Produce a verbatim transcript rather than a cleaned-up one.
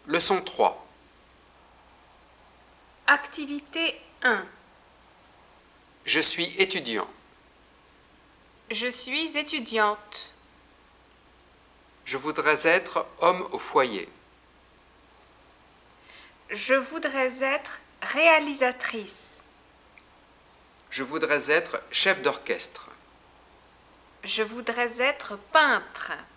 Leçon trois. Activité un. Je suis étudiant. Je suis étudiante. Je voudrais être homme au foyer. Je voudrais être réalisatrice. Je voudrais être chef d'orchestre. Je voudrais être peintre.